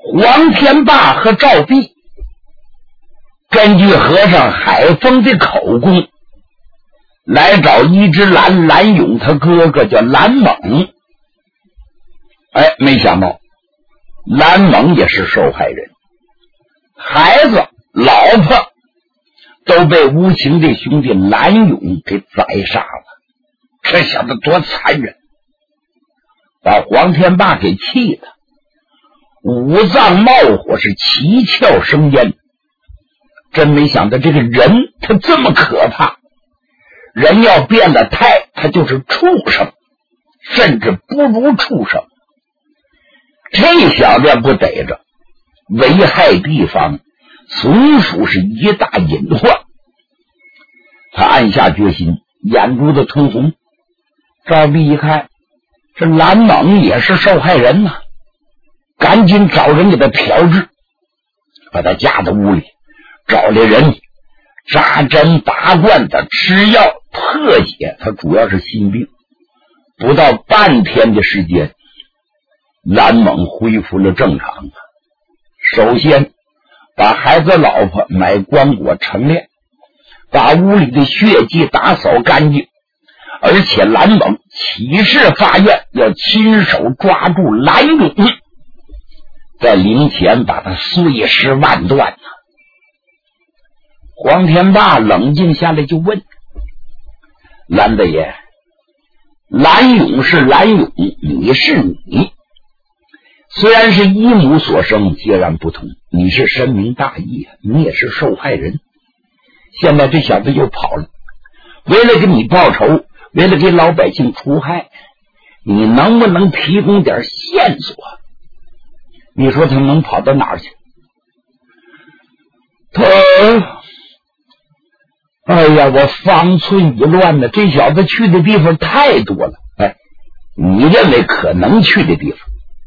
黄天霸和赵弼根据和尚海峰的口供来找一只蓝勇他哥哥叫蓝猛。没想到蓝猛也是受害人，孩子老婆都被无情的兄弟蓝勇给宰杀了。这小子多残忍，把黄天霸给气的五脏冒火，是七窍生烟。真没想到这个人他这么可怕，人要变了态他就是畜生，甚至不如畜生。这小子不逮着，危害地方，从属是一大隐患。他暗下决心，眼珠子通红。赵弼一看这蓝猛也是受害人呐，赶紧找人给他调治，把他架到屋里，找来人扎针拔罐的吃药破解，他主要是心病。不到半天的时间，蓝猛恢复了正常。首先把孩子老婆买棺椁陈列，把屋里的血迹打扫干净，而且蓝猛起誓发愿要亲手抓住蓝勇，在灵前把他碎尸万段。黄天霸冷静下来就问蓝大爷，蓝勇是蓝勇，你是你，虽然是一母所生，截然不同。你是深明大义，你也是受害人。现在这小子又跑了，为了给你报仇，为了给老百姓除害，你能不能提供点线索？你说他能跑到哪儿去？我方寸已乱了，这小子去的地方太多了。你认为可能去的地方？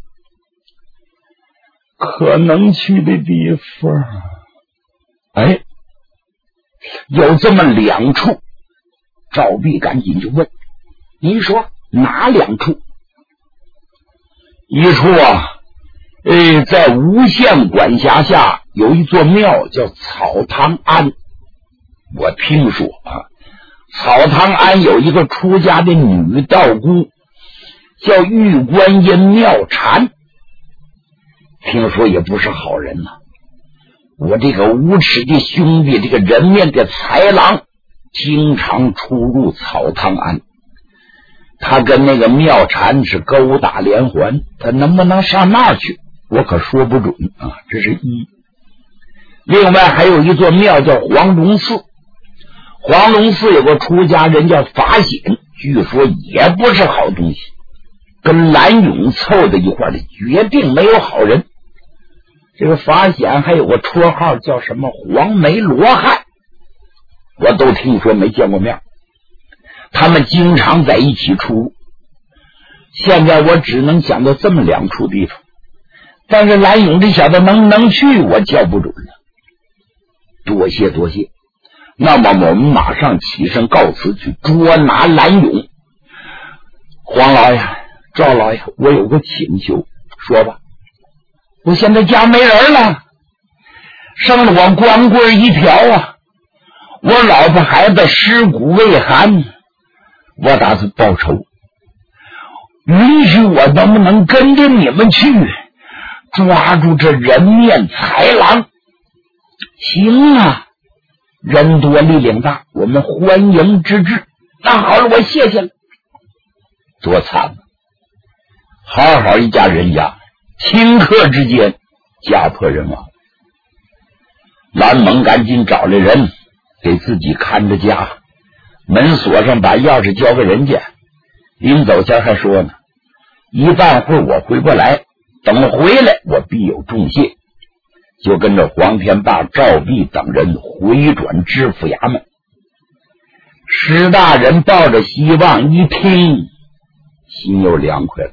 可能去的地方，有这么两处。赵弼赶紧就问，您说哪两处？一处在吴县管辖下有一座庙叫草堂庵。我听说草堂庵有一个出家的女道姑叫玉观音妙禅，听说也不是好人呐。我这个无耻的兄弟，这个人面的豺狼，经常出入草堂庵，他跟那个妙禅是勾打连环，他能不能上那儿去我可说不准这是一。另外还有一座庙叫黄龙寺，黄龙寺有个出家人叫法显，据说也不是好东西，跟蓝勇凑在一块的决定没有好人。这个法显还有个绰号叫什么黄眉罗汉，我都听说没见过面，他们经常在一起出入。现在我只能想到这么两处地方，但是蓝勇这小子能不能去我叫不准了。多谢多谢，那么我们马上起身告辞，去捉拿蓝勇。黄老爷，赵老爷，我有个请求。说吧。我现在家没人了，剩了我光棍一条我老婆孩子尸骨未寒，我打算报仇，允许我能不能跟着你们去抓住这人面豺狼？行人多力量大，我们欢迎之至。那好了，我谢谢了。多惨好好一家人家，顷刻之间家破人亡。蓝蒙赶紧找来人给自己看着家，门锁上，把钥匙交给人家。临走前还说呢，一半会我回过来，等回来我必有重谢。就跟着黄天霸、赵弼等人回转知府衙门。石大人抱着希望一听，心又凉快了。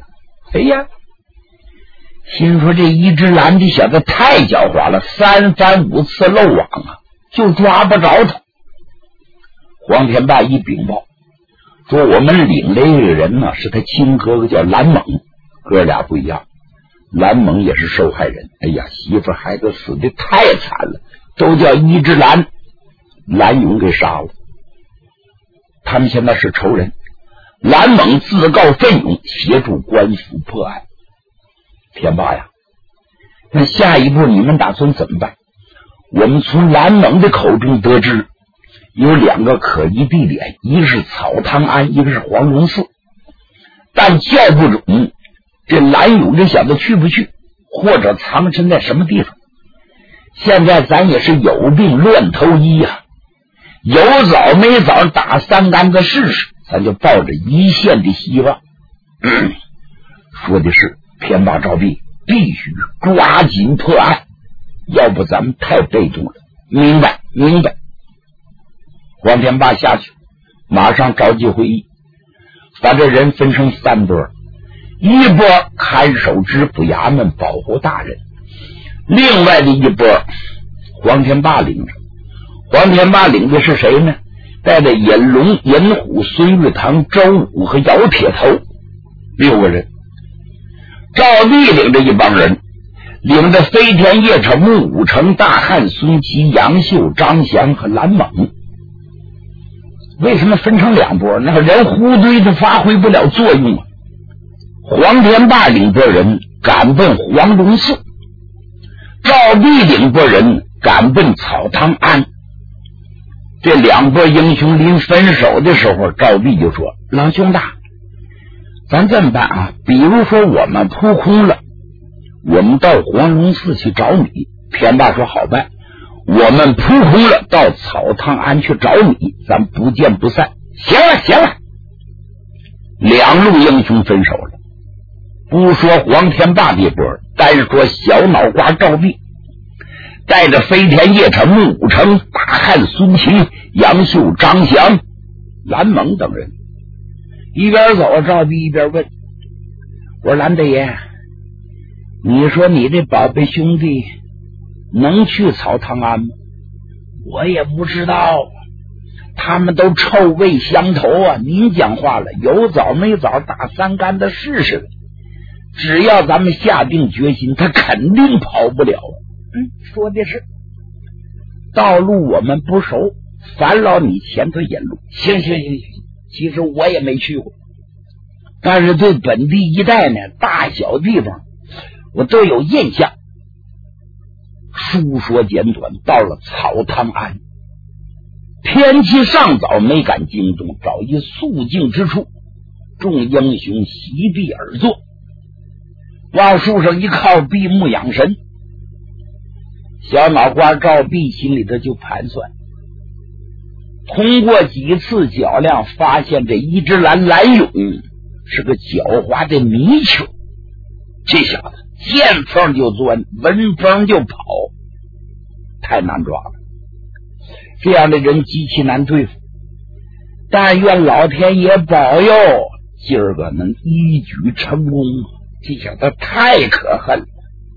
心说这一只蓝的小子太狡猾了，3番5次漏网就抓不着他。黄天霸一禀报说，我们领来这个人是他亲哥哥叫蓝猛，哥俩不一样， 蓝蒙也是受害人。哎呀，媳妇孩子死的太惨了，都叫一只蓝勇给杀了。他们现在是仇人。蓝蒙自告奋勇协助官府破案。天霸呀，那下一步你们打算怎么办？我们从蓝蒙的口中得知有2个可疑地点，一个是草堂庵，一个是黄龙寺，但叫不准这蓝勇这小子去不去，或者藏身在什么地方。现在咱也是有病乱投医呀，有枣没枣打3竿子试试，咱就抱着一线的希望。说的是天霸赵弼必须抓紧破案，要不咱们太被动了。明白。黄天霸下去马上召集会议，把这人分成3波，一波看守知府衙门保护大人，另外的一波黄天霸领着。黄天霸领的是谁呢？带着尹龙、尹虎、孙玉堂、周武和姚铁头6个人。赵弼领着一帮人，领着飞天叶城、穆武成、大汉、孙琦、杨秀、张祥和蓝猛。为什么分成2波？那个人糊堆的发挥不了作用啊。黄天霸领拨人赶奔黄龙寺，赵弼领拨人赶奔草堂庵。这2拨英雄临分手的时候，赵弼就说：老兄大，咱这么办啊，比如说我们扑空了，我们到黄龙寺去找你。天霸说好办，我们扑空了到草堂庵去找你，咱不见不散。行了，2路英雄分手了。不说黄天霸这波，单说小脑瓜赵弼带着飞天叶城、穆武成、大汉、孙琦、杨秀、张祥、蓝蒙等人一边走，赵弼一边问：我说蓝大爷，你说你这宝贝兄弟能去草堂庵吗？我也不知道，他们都臭味相投啊。您讲话了，有枣没枣打3竿子试试，只要咱们下定决心，他肯定跑不了。说的是，道路我们不熟，烦劳你前头引路。行，其实我也没去过，但是对本地一带呢，大小地方我都有印象。书说简短，到了草堂庵，天气尚早，没敢惊动，找一肃静之处，众英雄席地而坐，往树上一靠，闭目养神。小脑瓜赵弼心里头就盘算，通过几次较量，发现这一只蓝勇是个狡猾的迷球，这小子见缝就钻，闻风就跑，太难抓了。这样的人极其难对付，但愿老天爷保佑，今儿个能一举成功。这小子太可恨了。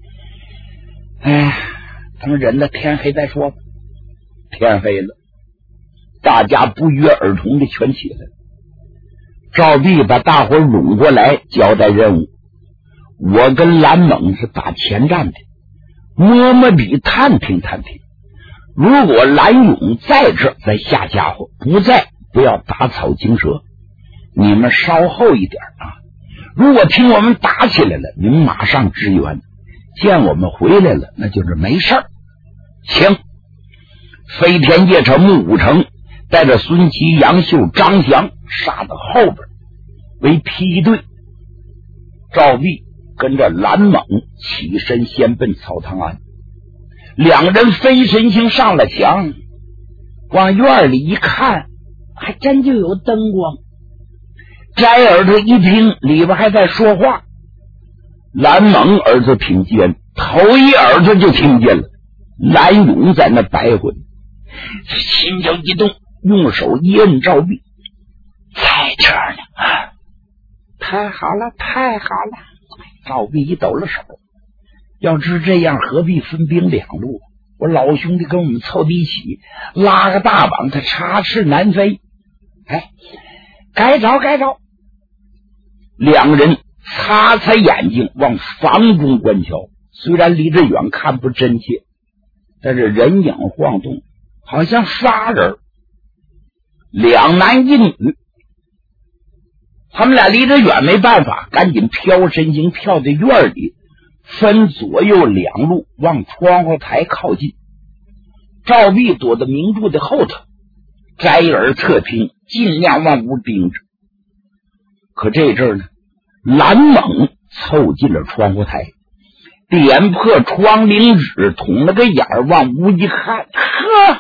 等忍到天黑再说吧。天黑了，大家不约而同的全起来了。赵弼把大伙拢过来，交代任务。我跟蓝猛是打前站的，摸底探听。如果蓝勇在这，再下家伙；不在，不要打草惊蛇。你们稍后一点啊！如果听我们打起来了，你们马上支援。见我们回来了，那就是没事儿。行，飞天叶城、穆武成带着孙琦、杨秀、张祥杀到后边为梯队。赵弼跟着蓝猛起身先奔草堂庵，2人分神行上了墙，往院里一看，还真就有灯光。摘耳朵一听，里边还在说话。蓝猛耳朵挺尖，头一耳朵就听见了蓝勇在那白混，心就一动，用手一摁赵弼，在这儿呢啊！太好了！赵弼一抖了手，要知这样何必分兵2路？我老兄弟跟我们凑在一起，拉个大膀，他插翅难飞。该着！2人擦擦眼睛往房中观瞧，虽然离着远看不真切，但是人影晃动，好像仨人，两男一女。他们俩离着远没办法，赶紧飘身形跳到院里，分左右两路往窗户台靠近。赵壁躲在明珠的后头，摘耳侧听，尽量往屋盯着。可这阵儿呢，蓝猛凑近了窗户台，点破窗棂纸，捅了个眼儿往屋一看，呵，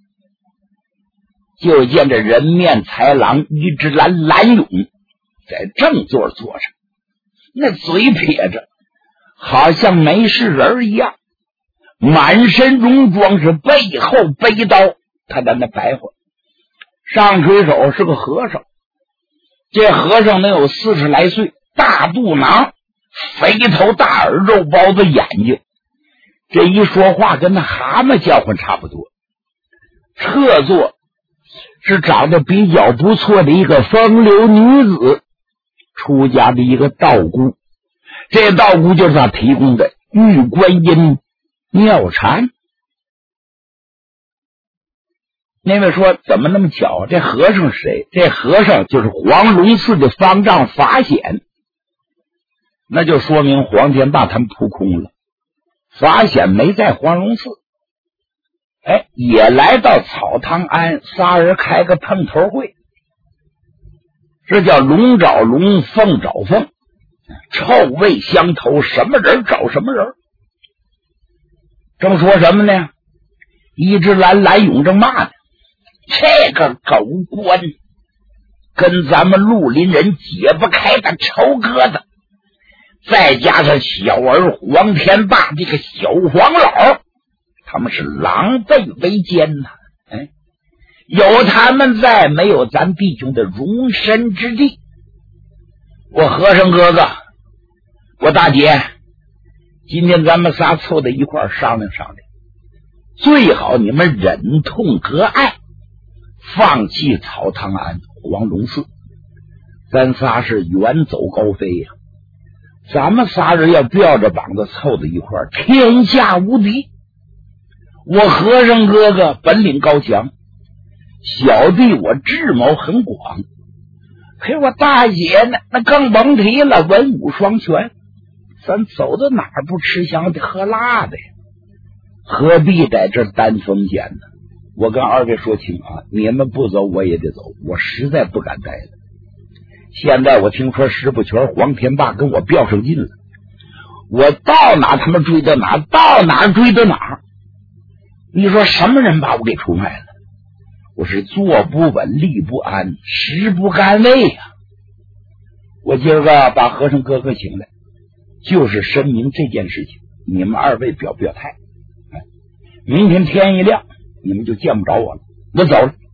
就见这人面豺狼一只蓝勇在正座坐着，那嘴撇着，好像没事人一样，满身戎装，是背后背刀，他在那白活。上垂手是个和尚，这和尚能有40来岁，大肚囊，肥头大耳，肉包子眼睛，这一说话跟那蛤蟆叫唤差不多。侧坐是长得比较不错的一个风流女子，出家的一个道姑，这道姑就是他提供的玉观音妙禅。那位说怎么那么巧，这和尚是谁？这和尚就是黄龙寺的方丈法显，那就说明黄天霸他们扑空了。法显没在黄龙寺，也来到草堂庵，仨人开个碰头会，这叫龙找龙，凤找凤，臭味相投，什么人找什么人。正说什么呢？一只蓝勇正骂呢，这个狗官跟咱们绿林人解不开的仇疙瘩，再加上小儿黄天霸这个小黄老，他们是狼狈为奸呐！有他们在，没有咱弟兄的容身之地。我和尚哥哥，我大姐，今天咱们仨凑在一块儿商量商量，最好你们忍痛割爱，放弃草堂庵、黄龙寺，咱仨是远走高飞呀！咱们仨人要吊着膀子凑在一块儿，天下无敌。我和尚哥哥本领高强，小弟我智谋很广，可我大姐呢，那更甭提了，文武双全。咱走到哪儿不吃香的喝辣的呀？何必在这担风险呢？我跟二位说清啊，你们不走我也得走，我实在不敢待了。现在我听说石不全、黄天霸跟我飙上劲了，我到哪他们追到哪，到哪追到哪。你说什么人把我给出卖了？我是坐不稳，立不安，食不甘味呀！我今儿个把和尚哥哥请来，就是申明这件事情，你们二位表态。明天天一亮，你们就见不着我了。我走了。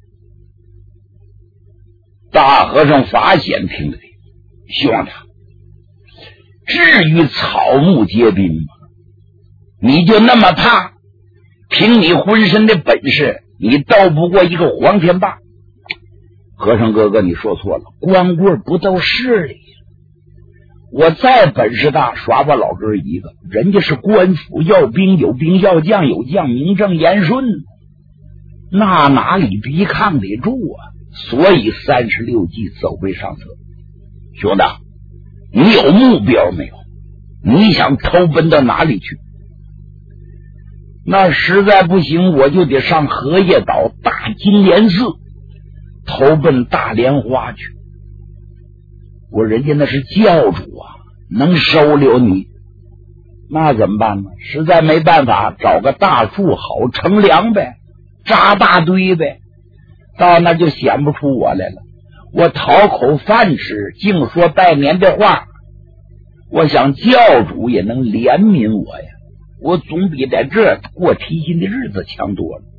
大和尚法显听了，兄弟，至于草木皆兵吗？你就那么怕？凭你浑身的本事，你斗不过一个黄天霸。和尚哥哥，你说错了，光棍不斗势力。我再本事大，耍我老哥一个，人家是官府，要兵有兵，要将有将，名正言顺，那哪里抵抗得住啊？所以36计走为上策。兄弟，你有目标没有？你想投奔到哪里去？那实在不行，我就得上荷叶岛大金莲寺投奔大莲花去。我人家那是教主啊，能收留你。那怎么办呢？实在没办法，找个大树好乘凉呗，扎大堆呗，到那就显不出我来了。我讨口饭吃，净说拜年的话，我想教主也能怜悯我呀，我总比在这过提心的日子强多了。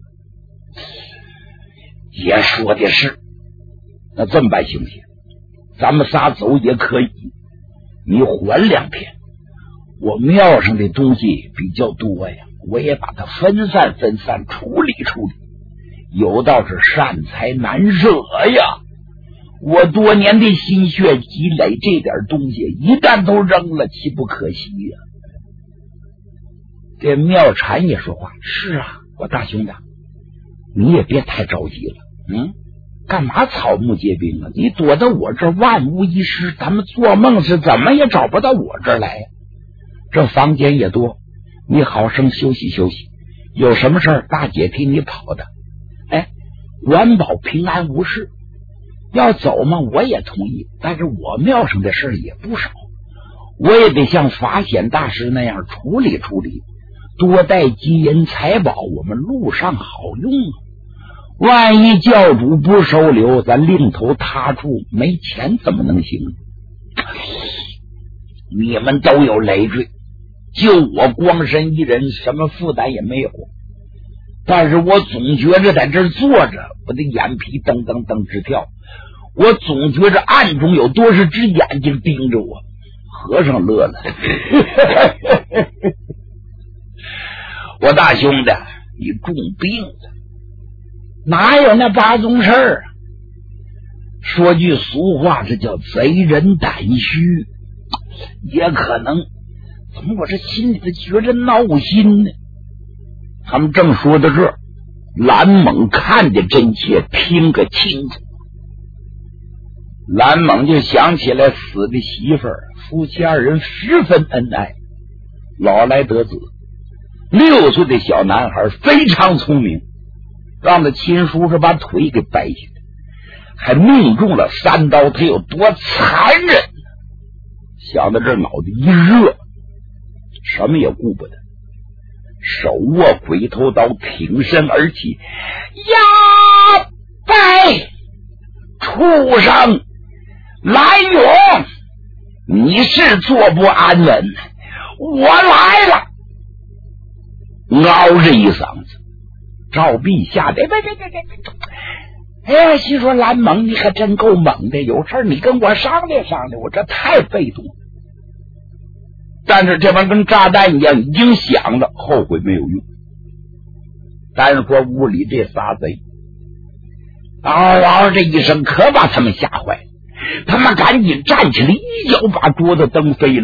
也说的是，那这么办行不行？咱们仨走也可以，你缓2天，我庙上的东西比较多呀，我也把它分散处理处理，有道是善财难舍呀， 我多年的心血积累，这点东西一旦都扔了，岂不可惜呀？这妙禅也说话：是啊，我大兄弟，你也别太着急了，干嘛草木皆兵啊？你躲到我这儿万无一失，咱们做梦是怎么也找不到我这儿来呀。这房间也多，你好生休息休息，有什么事儿大姐替你跑的，管保平安无事。要走嘛，我也同意，但是我庙上的事也不少，我也得像法显大师那样处理处理，多带金银财宝，我们路上好用啊。万一教主不收留，咱另投他处，没钱怎么能行？你们都有累赘，就我光身一人，什么负担也没有。但是我总觉着在这儿坐着，我的眼皮噔噔噔直跳，我总觉着暗中有多少只眼睛盯着我。和尚乐了，我大兄弟，你重病了，哪有那八宗事儿啊？说句俗话，这叫贼人胆虚，也可能，怎么我这心里头觉着闹心呢？他们正说到这儿，蓝猛看得真切，听个清楚。蓝猛就想起来死的媳妇儿，夫妻二人十分恩爱，老来得子，6岁的小男孩非常聪明，让他亲叔叔把腿给掰下来，还命中了3刀，他有多残忍呢？想到这脑袋一热，什么也顾不得，手握鬼头刀，挺身而起，呀！拜！畜生！蓝勇，你是坐不安稳，我来了！嗷着一嗓子，赵壁吓得别！哎呀，心说蓝猛，你可真够猛的，有事你跟我商量商量，我这太被动了。但是这玩意跟炸弹一样，已经响了，后悔没有用。单说屋里这仨贼，嗷这一声，可把他们吓坏了。他们赶紧站起来，一脚把桌子蹬飞了，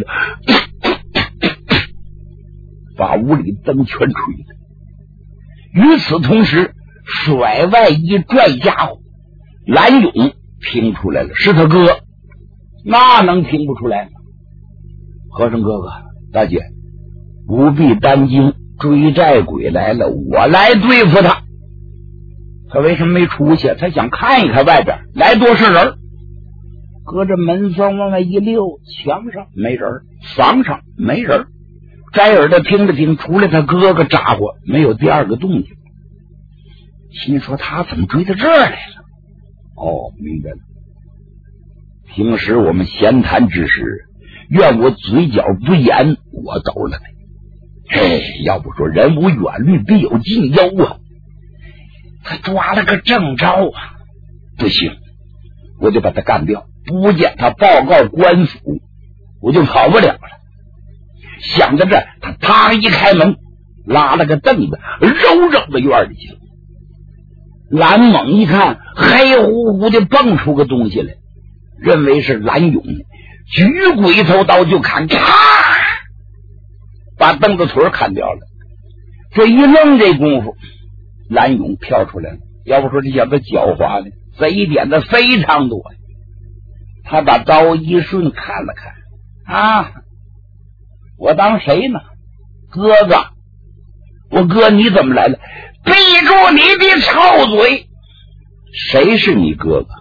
把屋里灯全吹了。与此同时，甩外衣拽家伙，蓝勇听出来了，是他哥，那能听不出来吗？和尚哥哥，大姐，不必担惊，追债鬼来了，我来对付他。他为什么没出去？他想看一看外边来多少人。隔着门缝往外一溜，墙上没人，房上没人，摘耳朵听着听，除了他哥哥咋呼，没有第二个动静。心说他怎么追到这儿来了？哦，明白了。平时我们闲谈之时，愿我嘴角不严，我抖了嘿，要不说人无远虑，必有近忧啊。他抓了个正着啊，不行，我就把他干掉，不见他报告官府，我就跑不了了。想到这，他嘡一开门，拉了个凳子，揉扔到院里去了。蓝猛一看，黑乎乎的蹦出个东西来，认为是蓝勇，举鬼头刀就砍，嚓，把凳子腿砍掉了。这一愣，这功夫蓝勇跳出来了。要不说这小子狡猾呢，贼点的非常多。他把刀一顺，看了看，啊，我当谁呢？哥哥，我哥你怎么来了？闭住你的臭嘴！谁是你哥哥？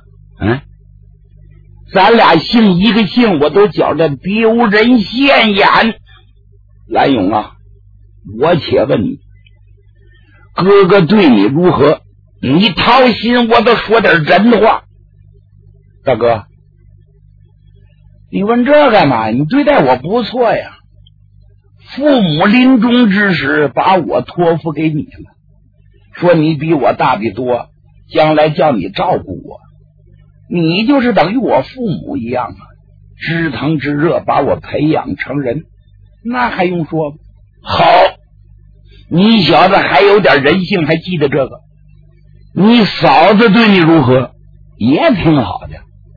咱俩姓一个姓，我都觉着丢人现眼。蓝勇啊，我且问你，哥哥对你如何？你掏心，我都说点真话。大哥，你问这干嘛？你对待我不错呀。父母临终之时，把我托付给你了，说你比我大的多，将来叫你照顾我，你就是等于我父母一样啊，知疼知热，把我培养成人，那还用说吗？好，你小子还有点人性，还记得这个。你嫂子对你如何？也挺好的。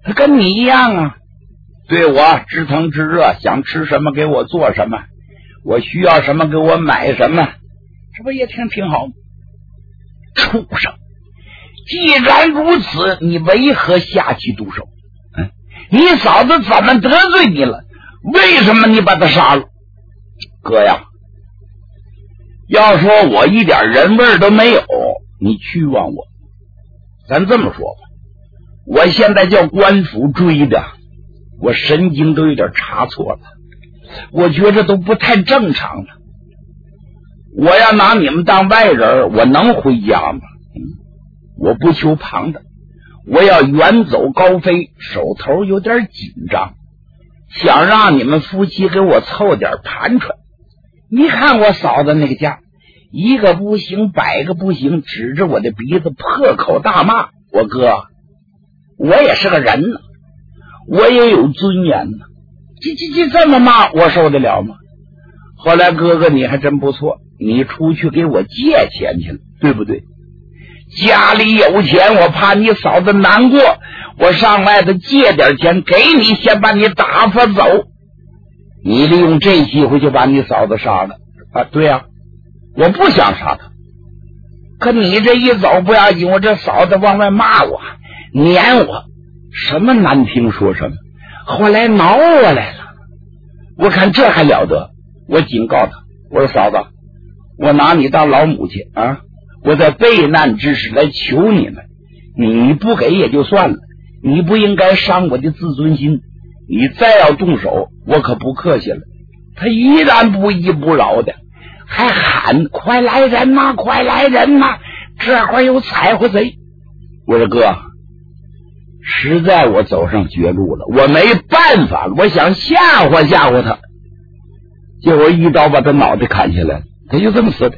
他跟你一样啊，对我知疼知热，想吃什么给我做什么，我需要什么给我买什么，这不也挺好吗？畜生，既然如此，你为何下棋毒手？你嫂子怎么得罪你了？为什么你把他杀了？哥呀，要说我一点人味都没有，你屈枉我。咱这么说吧，我现在叫官府追的，我神经都有点差错了，我觉着都不太正常了。我要拿你们当外人，我能回家吗？我不求旁的，我要远走高飞，手头有点紧张，想让你们夫妻给我凑点盘缠。你看我嫂子那个家，一个不行百个不行，指着我的鼻子破口大骂。我哥，我也是个人呢，我也有尊严呢，这么骂我受得了吗？后来哥哥你还真不错，你出去给我借钱去了，对不对？家里有钱，我怕你嫂子难过，我上外头借点钱给你，先把你打发走。你利用这机会就把你嫂子杀了啊？对啊，我不想杀他，可你这一走不要紧，我这嫂子往外骂我撵我，什么难听说什么，后来挠我来了。我看这还了得，我警告他，我说嫂子，我拿你当老母亲啊，我在备难之时来求你们，你不给也就算了，你不应该伤我的自尊心，你再要动手我可不客气了。他依然不依不饶的，还喊快来人呐，快来人呐，这会儿有踩乎贼。我说哥，实在我走上绝路了，我没办法了，我想吓唬吓唬他，结果一刀把他脑袋砍下来，他就这么死的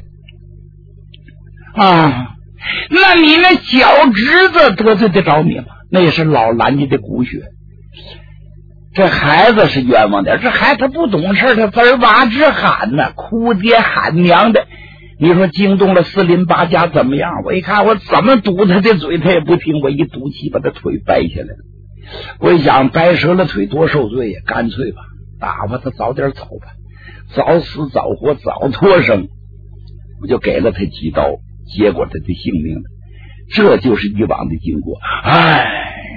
啊。那你那小侄子得罪得着你吗？那也是老蓝家的骨血，这孩子是冤枉点，这孩子他不懂事，他滋哇直喊呢，哭爹喊娘的，你说惊动了四邻八家怎么样？我一看我怎么堵他的嘴他也不听，我一赌气把他腿掰下来了。我一想掰折了腿多受罪呀，干脆吧打发他早点走吧，早死早活早脱生，我就给了他几刀，结果他的性命了。这就是以往的经过。哎，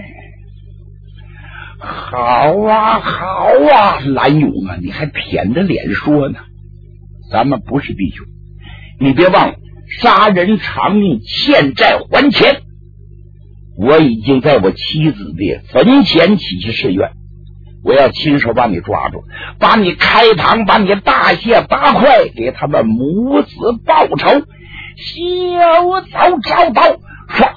好啊好啊，蓝勇啊，你还舔着脸说呢，咱们不是弟兄，你别忘了杀人偿命，欠债还钱。我已经在我妻子的坟前起誓誓愿，我要亲手把你抓住，把你开膛，把你大卸八块，给他们母子报仇。小早找到刷，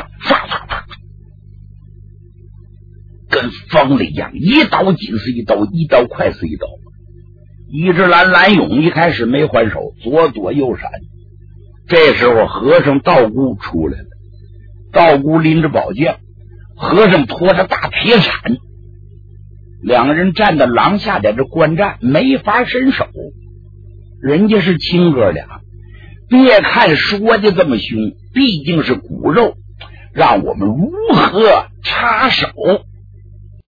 跟疯了一样，一刀紧似一刀，一刀快似一刀。一只蓝勇一开始没还手，左躲右闪。这时候和尚道姑出来了，道姑拎着宝剑，和尚拖着大铁铲，两个人站在廊下在这观战，没法伸手。人家是亲哥俩，别看说的这么凶，毕竟是骨肉，让我们如何插手？